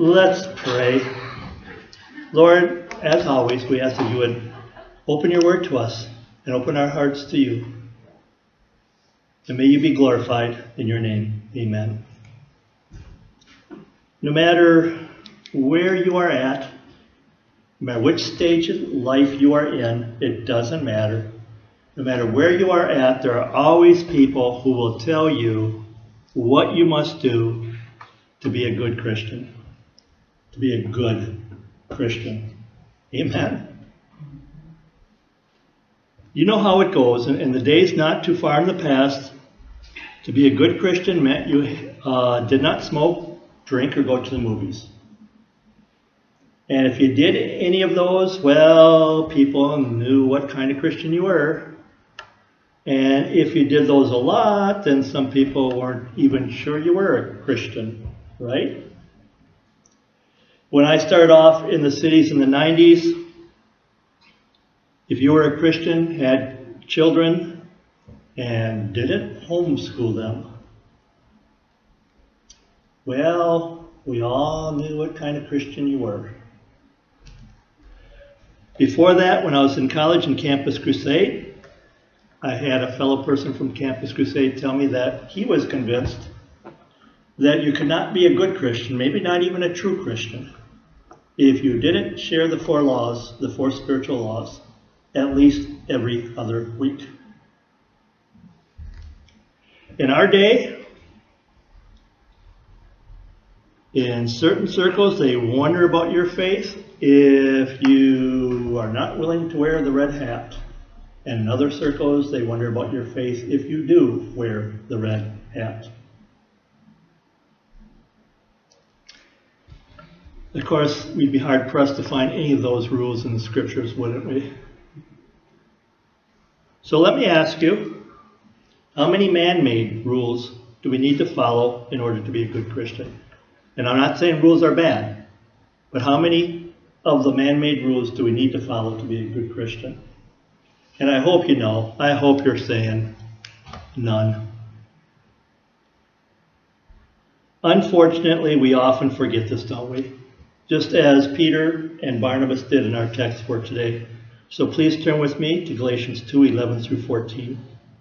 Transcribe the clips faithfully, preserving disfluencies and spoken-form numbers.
Let's pray. Lord, as always, we ask that you would open your word to us and open our hearts to you. And may you be glorified in your name. Amen. No matter where you are at, no matter which stage of life you are in, it doesn't matter. No matter where you are at, there are always people who will tell you what you must do to be a good Christian. To be a good Christian. Amen. You know how it goes. In the days not too far in the past, to be a good Christian meant you uh, did not smoke, drink, or go to the movies. And if you did any of those, well, people knew what kind of Christian you were. And if you did those a lot, then some people weren't even sure you were a Christian, right? When I started off in the cities in the nineties, if you were a Christian, had children, and didn't homeschool them, well, we all knew what kind of Christian you were. Before that, when I was in college in Campus Crusade, I had a fellow person from Campus Crusade tell me that he was convinced that you could not be a good Christian, maybe not even a true Christian, if you didn't share the four laws, the four spiritual laws, at least every other week. In our day, in certain circles, they wonder about your faith if you are not willing to wear the red hat. And in other circles, they wonder about your faith if you do wear the red hat. Of course, we'd be hard-pressed to find any of those rules in the scriptures, wouldn't we? So let me ask you, how many man-made rules do we need to follow in order to be a good Christian? And I'm not saying rules are bad, but how many of the man-made rules do we need to follow to be a good Christian? And I hope you know, I hope you're saying none. Unfortunately, we often forget this, don't we? Just as Peter and Barnabas did in our text for today. So please turn with me to Galatians two, eleven through fourteen.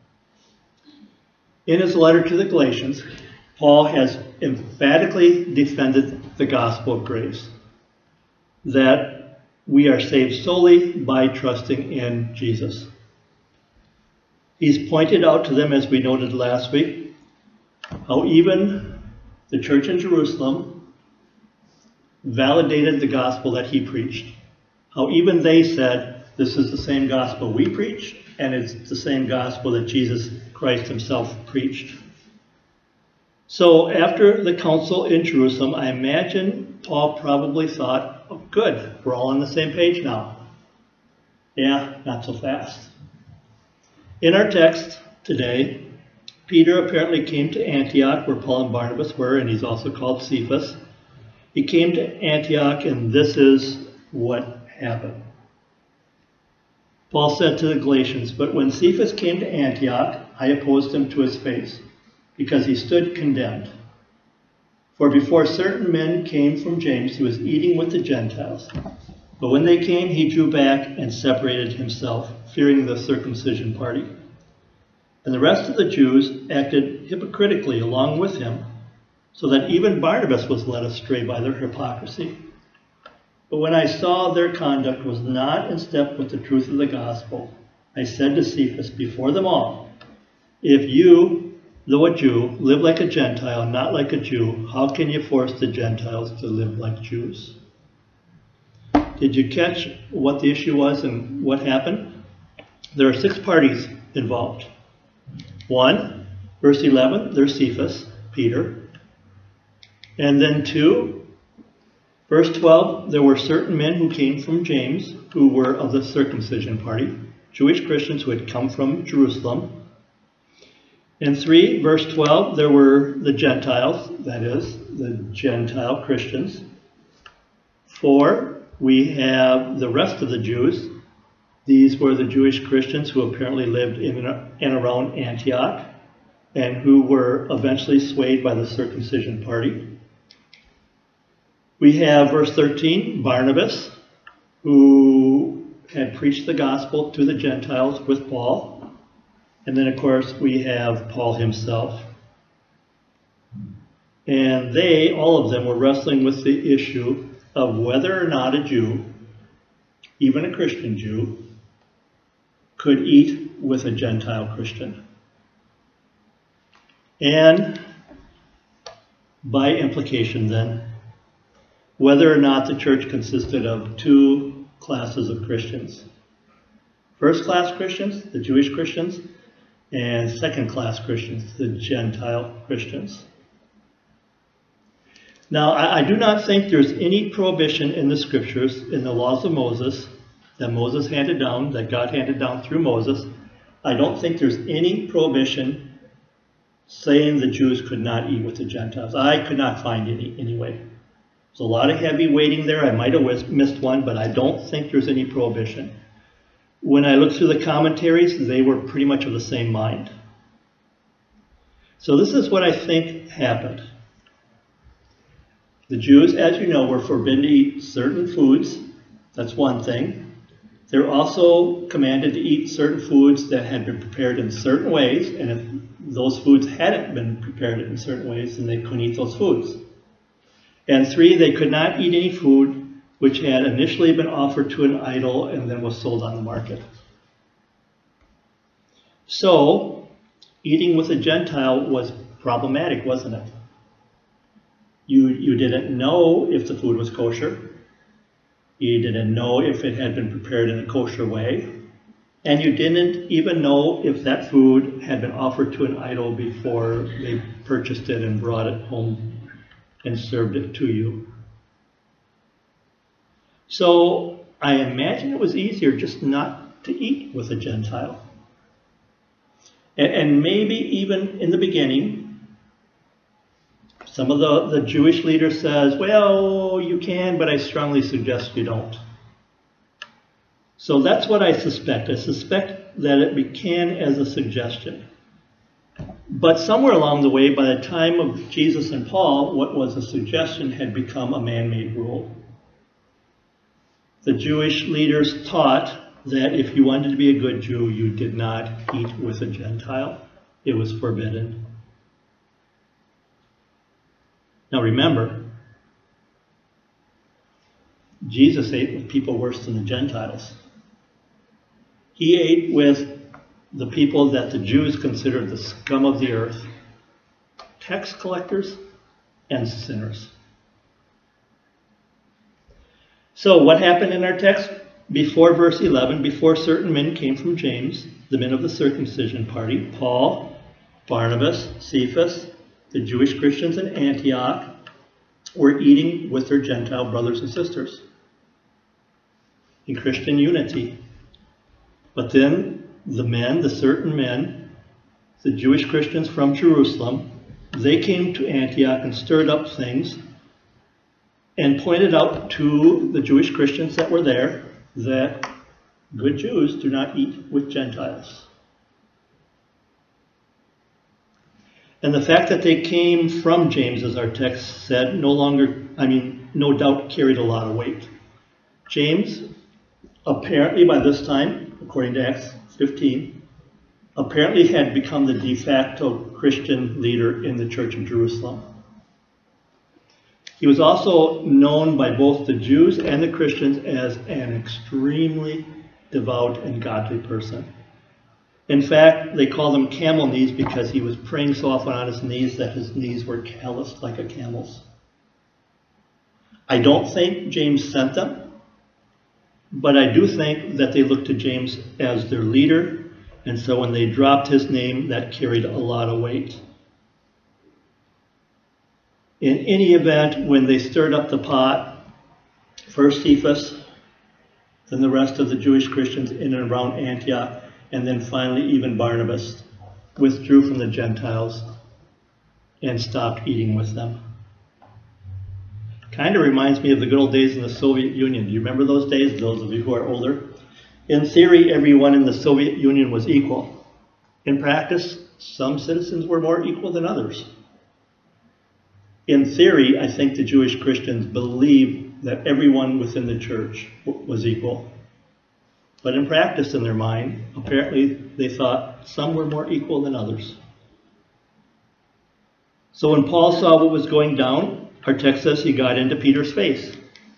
In his letter to the Galatians, Paul has emphatically defended the gospel of grace, that we are saved solely by trusting in Jesus. He's pointed out to them, as we noted last week, how even the church in Jerusalem validated the gospel that he preached. How even they said, this is the same gospel we preach, and it's the same gospel that Jesus Christ himself preached. So after the council in Jerusalem, I imagine Paul probably thought, oh, good, we're all on the same page now. Yeah, not so fast. In our text today, Peter apparently came to Antioch, where Paul and Barnabas were, and he's also called Cephas. He came to Antioch, and this is what happened. Paul said to the Galatians, but when Cephas came to Antioch, I opposed him to his face, because he stood condemned. For before certain men came from James, he was eating with the Gentiles. But when they came, he drew back and separated himself, fearing the circumcision party. And the rest of the Jews acted hypocritically along with him, so that even Barnabas was led astray by their hypocrisy. But when I saw their conduct was not in step with the truth of the gospel, I said to Cephas before them all, if you, though a Jew, live like a Gentile, not like a Jew, how can you force the Gentiles to live like Jews? Did you catch what the issue was and what happened? There are six parties involved. One, verse eleven, there's Cephas, Peter. And then two, verse twelve, there were certain men who came from James, who were of the circumcision party, Jewish Christians who had come from Jerusalem. And three, verse twelve, there were the Gentiles, that is, the Gentile Christians. Four, we have the rest of the Jews. These were the Jewish Christians who apparently lived in and around Antioch and who were eventually swayed by the circumcision party. We have verse thirteen, Barnabas, who had preached the gospel to the Gentiles with Paul. And then, of course, we have Paul himself. And they, all of them, were wrestling with the issue of whether or not a Jew, even a Christian Jew, could eat with a Gentile Christian. And by implication then, whether or not the church consisted of two classes of Christians. First class Christians, the Jewish Christians, and second class Christians, the Gentile Christians. Now, I, I do not think there's any prohibition in the scriptures, in the laws of Moses, that Moses handed down, that God handed down through Moses. I don't think there's any prohibition saying the Jews could not eat with the Gentiles. I could not find any anyway. There's a lot of heavy weighting there. I might have missed one, but I don't think there's any prohibition. When I looked through the commentaries, they were pretty much of the same mind. So this is what I think happened. The Jews, as you know, were forbidden to eat certain foods. That's one thing. They're also commanded to eat certain foods that had been prepared in certain ways, and if those foods hadn't been prepared in certain ways, then they couldn't eat those foods. And three, they could not eat any food which had initially been offered to an idol and then was sold on the market. So, eating with a Gentile was problematic, wasn't it? You, you didn't know if the food was kosher. You didn't know if it had been prepared in a kosher way. And you didn't even know if that food had been offered to an idol before they purchased it and brought it home and served it to you. So I imagine it was easier just not to eat with a Gentile. And, and maybe even in the beginning, some of the, the Jewish leader says, well, you can, but I strongly suggest you don't. So that's what I suspect. I suspect that it began as a suggestion. But somewhere along the way, by the time of Jesus and Paul, what was a suggestion had become a man-made rule. The Jewish leaders taught that if you wanted to be a good Jew, you did not eat with a Gentile. It was forbidden. Now remember, Jesus ate with people worse than the Gentiles. He ate with the people that the Jews considered the scum of the earth, tax collectors and sinners. So what happened in our text? Before verse eleven, before certain men came from James, the men of the circumcision party, Paul, Barnabas, Cephas, the Jewish Christians in Antioch, were eating with their Gentile brothers and sisters in Christian unity. But then the men, the certain men, the Jewish Christians from Jerusalem, they came to Antioch and stirred up things and pointed out to the Jewish Christians that were there that good Jews do not eat with Gentiles. And the fact that they came from James, as our text said, no longer, I mean, no doubt carried a lot of weight. James, apparently by this time, according to Acts fifteen, apparently had become the de facto Christian leader in the church of Jerusalem. He was also known by both the Jews and the Christians as an extremely devout and godly person. In fact, they called him camel knees because he was praying so often on his knees that his knees were calloused like a camel's. I don't think James sent them, but I do think that they looked to James as their leader, and so when they dropped his name, that carried a lot of weight. In any event, when they stirred up the pot, first Cephas, then the rest of the Jewish Christians in and around Antioch, and then finally even Barnabas withdrew from the Gentiles and stopped eating with them. Kind of reminds me of the good old days in the Soviet Union. Do you remember those days, those of you who are older? In theory, everyone in the Soviet Union was equal. In practice, some citizens were more equal than others. In theory, I think the Jewish Christians believed that everyone within the church was equal. But in practice, in their mind, apparently they thought some were more equal than others. So when Paul saw what was going down, our text says he got into Peter's face.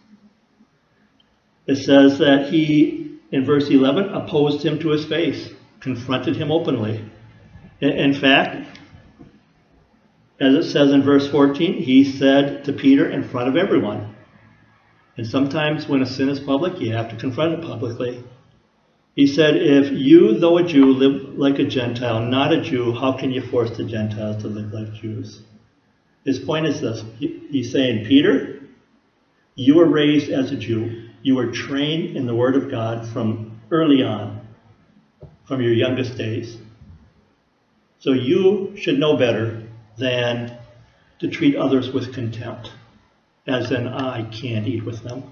It says that he, in verse eleven, opposed him to his face, confronted him openly. In fact, as it says in verse fourteen, he said to Peter in front of everyone. And sometimes when a sin is public, you have to confront it publicly. He said, if you, though a Jew, live like a Gentile, not a Jew, how can you force the Gentiles to live like Jews? His point is this. He's saying, Peter, you were raised as a Jew. You were trained in the Word of God from early on, from your youngest days. So you should know better than to treat others with contempt, as in, I can't eat with them.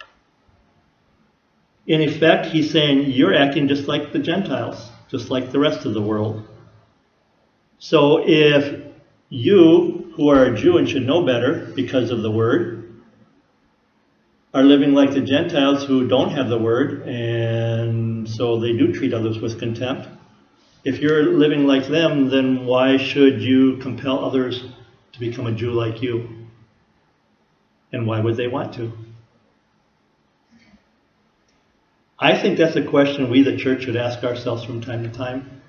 In effect, he's saying, you're acting just like the Gentiles, just like the rest of the world. So if you, who are a Jew and should know better because of the Word, are living like the Gentiles who don't have the Word, and so they do treat others with contempt, if you're living like them, then why should you compel others to become a Jew like you? And why would they want to? I think that's a question we, the church, should ask ourselves from time to time.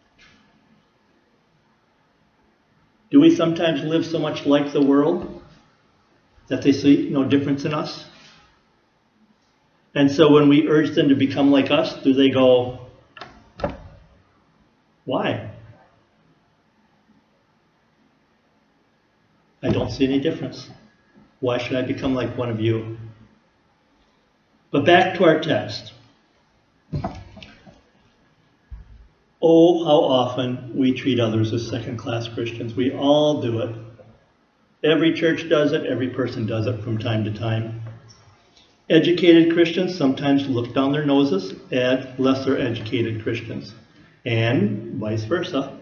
Do we sometimes live so much like the world that they see no difference in us? And so when we urge them to become like us, do they go, why? I don't see any difference. Why should I become like one of you? But back to our text. Oh, how often we treat others as second-class Christians. We all do it. Every church does it. Every person does it from time to time. Educated Christians sometimes look down their noses at lesser educated Christians, and vice versa.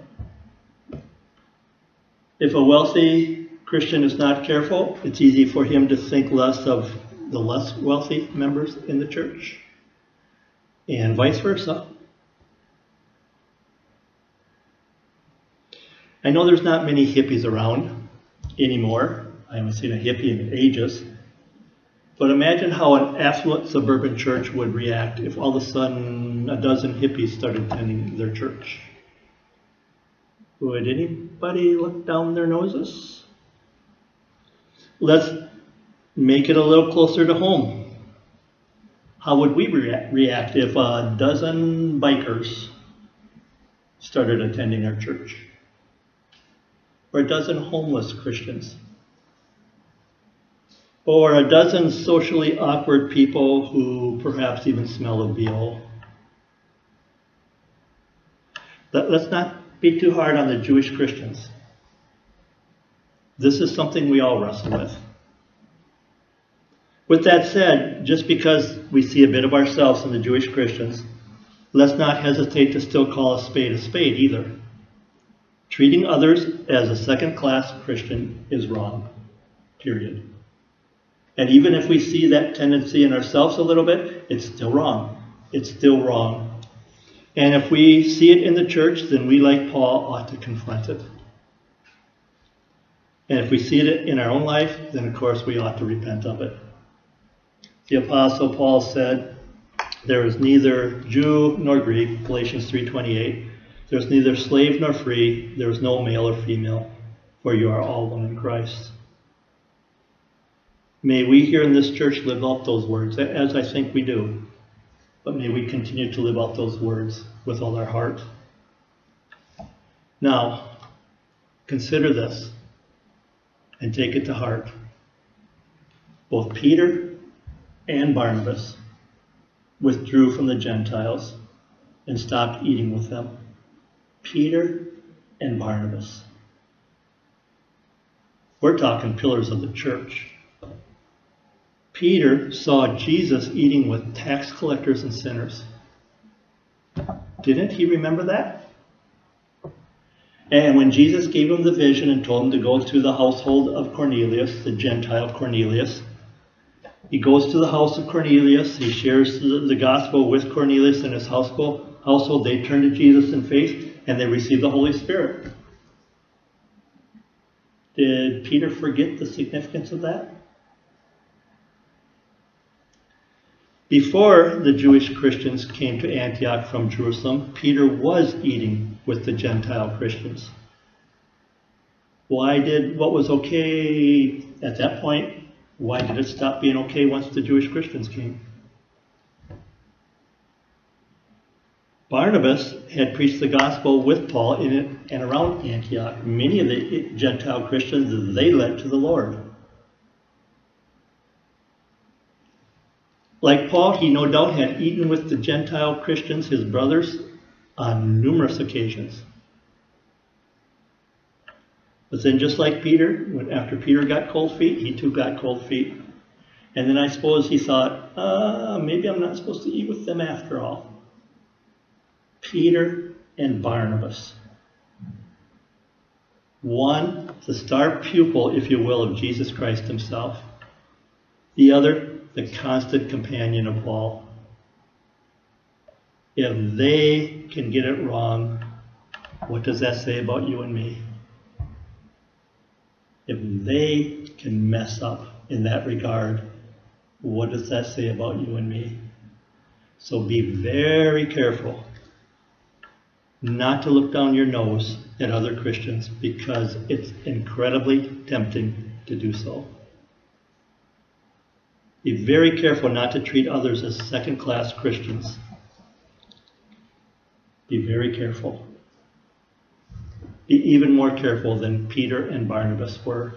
If a wealthy Christian is not careful, it's easy for him to think less of the less wealthy members in the church, and vice versa. I know there's not many hippies around anymore. I haven't seen a hippie in ages. But imagine how an affluent suburban church would react if all of a sudden a dozen hippies started attending their church. Would anybody look down their noses? Let's make it a little closer to home. How would we rea- react if a dozen bikers started attending our church? Or a dozen homeless Christians? Or a dozen socially awkward people who perhaps even smell of B O? Let's not be too hard on the Jewish Christians. This is something we all wrestle with. With that said, just because we see a bit of ourselves in the Jewish Christians, let's not hesitate to still call a spade a spade either. Treating others as a second-class Christian is wrong, period. And even if we see that tendency in ourselves a little bit, it's still wrong. It's still wrong. And if we see it in the church, then we, like Paul, ought to confront it. And if we see it in our own life, then of course we ought to repent of it. The Apostle Paul said, there is neither Jew nor Greek, Galatians three twenty-eight. There is neither slave nor free. There is no male or female, for you are all one in Christ. May we here in this church live out those words, as I think we do. But may we continue to live out those words with all our heart. Now, consider this and take it to heart. Both Peter and Barnabas withdrew from the Gentiles and stopped eating with them. Peter and Barnabas. We're talking pillars of the church. Peter saw Jesus eating with tax collectors and sinners. Didn't he remember that? And when Jesus gave him the vision and told him to go to the household of Cornelius, the Gentile Cornelius, he goes to the house of Cornelius. He shares the, the gospel with Cornelius and his household. household. They turn to Jesus in faith, and they receive the Holy Spirit. Did Peter forget the significance of that? Before the Jewish Christians came to Antioch from Jerusalem, Peter was eating with the Gentile Christians. Why did what was okay at that point, why did it stop being okay once the Jewish Christians came? Barnabas had preached the gospel with Paul in it and around Antioch. Many of the Gentile Christians, they led to the Lord. Like Paul, he no doubt had eaten with the Gentile Christians, his brothers, on numerous occasions. But then just like Peter, when after Peter got cold feet, he too got cold feet. And then I suppose he thought, uh, maybe I'm not supposed to eat with them after all. Peter and Barnabas. One, the star pupil, if you will, of Jesus Christ himself. The other, the constant companion of Paul. If they can get it wrong, what does that say about you and me? If they can mess up in that regard, what does that say about you and me? So be very careful not to look down your nose at other Christians, because it's incredibly tempting to do so. Be very careful not to treat others as second-class Christians. Be very careful. Be even more careful than Peter and Barnabas were.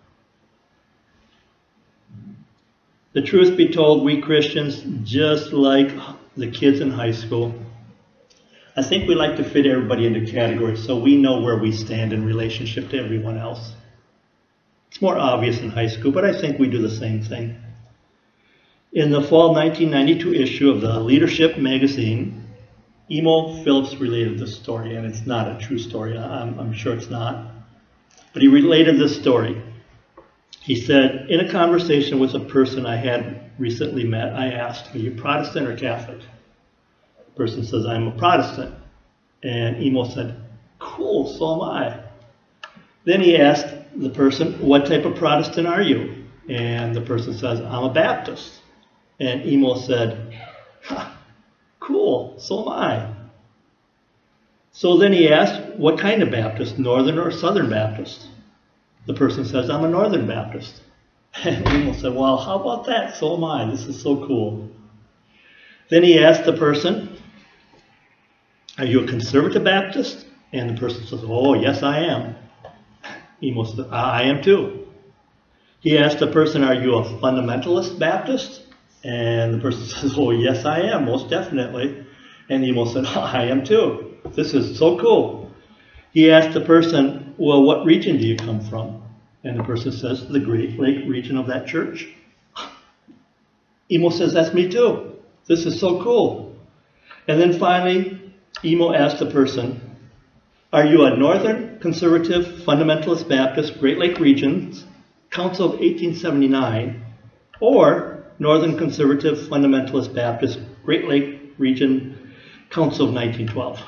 The truth be told, we Christians, just like the kids in high school, I think we like to fit everybody into categories so we know where we stand in relationship to everyone else. It's more obvious in high school, but I think we do the same thing. In the fall nineteen ninety-two issue of the Leadership magazine, Emo Phillips related this story, and it's not a true story. I'm, I'm sure it's not. But he related this story. He said, in a conversation with a person I had recently met, I asked, are you Protestant or Catholic? The person says, I'm a Protestant. And Emo said, cool, so am I. Then he asked the person, what type of Protestant are you? And the person says, I'm a Baptist. And Emo said, ha, cool, so am I. So then he asked, what kind of Baptist, Northern or Southern Baptist? The person says, I'm a Northern Baptist. And Emo said, well, how about that? So am I. This is so cool. Then he asked the person, are you a Conservative Baptist? And the person says, oh, yes, I am. Emo said, I am too. He asked the person, are you a Fundamentalist Baptist? And the person says, oh, yes, I am, most definitely. And Emo said, oh, I am too. This is so cool. He asked the person, well, what region do you come from? And the person says, the Great Lake region of that church. Emo says, that's me too. This is so cool. And then finally, Emo asked the person, are you a Northern Conservative Fundamentalist Baptist, Great Lake Regions, Council of eighteen seventy-nine, or Northern Conservative Fundamentalist Baptist, Great Lake Region, Council of nineteen twelve?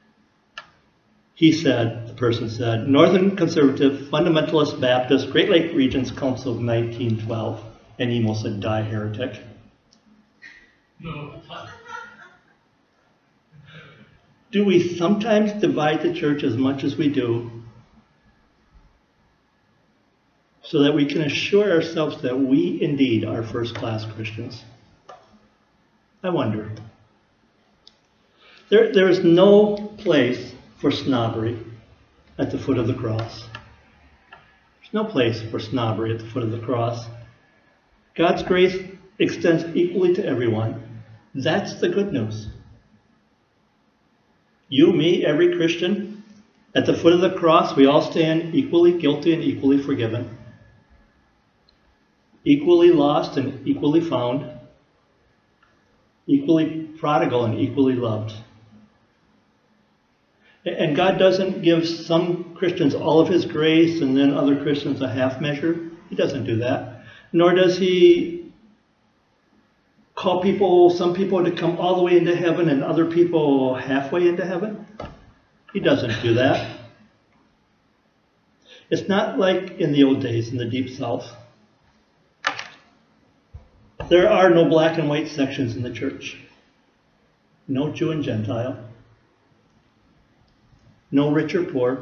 He said, the person said, Northern Conservative Fundamentalist Baptist, Great Lake Regions, Council of nineteen twelve. And Emo said, die heretic. No. Do we sometimes divide the church as much as we do so that we can assure ourselves that we indeed are first-class Christians? I wonder. There, there is no place for snobbery at the foot of the cross. There's no place for snobbery at the foot of the cross. God's grace extends equally to everyone. That's the good news. You, me, every Christian, at the foot of the cross, we all stand equally guilty and equally forgiven. Equally lost and equally found. Equally prodigal and equally loved. And God doesn't give some Christians all of his grace and then other Christians a half measure. He doesn't do that. Nor does he call people, some people to come all the way into heaven and other people halfway into heaven. He doesn't do that. It's not like in the old days in the Deep South. There are no black and white sections in the church. No Jew and Gentile. No rich or poor.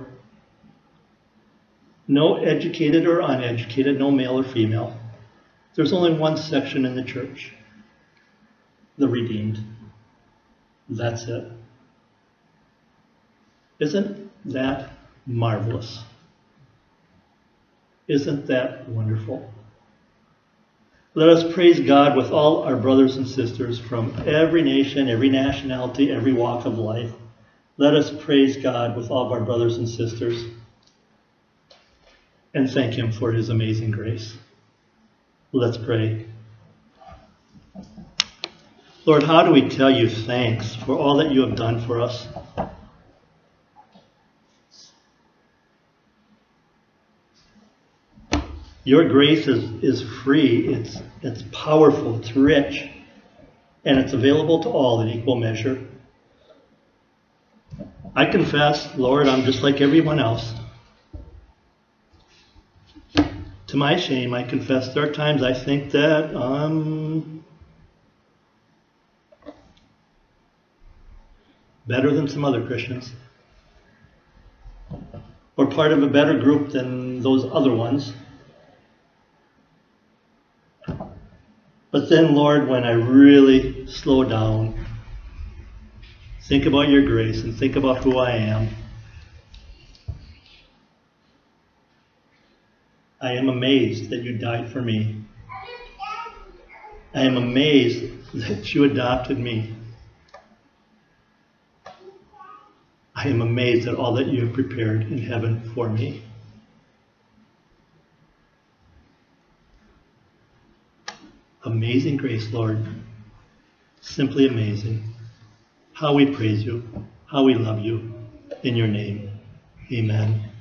No educated or uneducated. No male or female. There's only one section in the church. The redeemed. That's it. Isn't that marvelous? Isn't that wonderful? Let us praise God with all our brothers and sisters from every nation, every nationality, every walk of life. Let us praise God with all of our brothers and sisters and thank him for his amazing grace. Let's pray. Lord, how do we tell you thanks for all that you have done for us? Your grace is, is free, it's, it's powerful, it's rich, and it's available to all in equal measure. I confess, Lord, I'm just like everyone else. To my shame, I confess there are times I think that I'm better than some other Christians, or part of a better group than those other ones. But then, Lord, when I really slow down, think about your grace and think about who I am, I am amazed that you died for me. I am amazed that you adopted me. I am amazed at all that you have prepared in heaven for me. Amazing grace, Lord. Simply amazing. How we praise you. How we love you. In your name. Amen.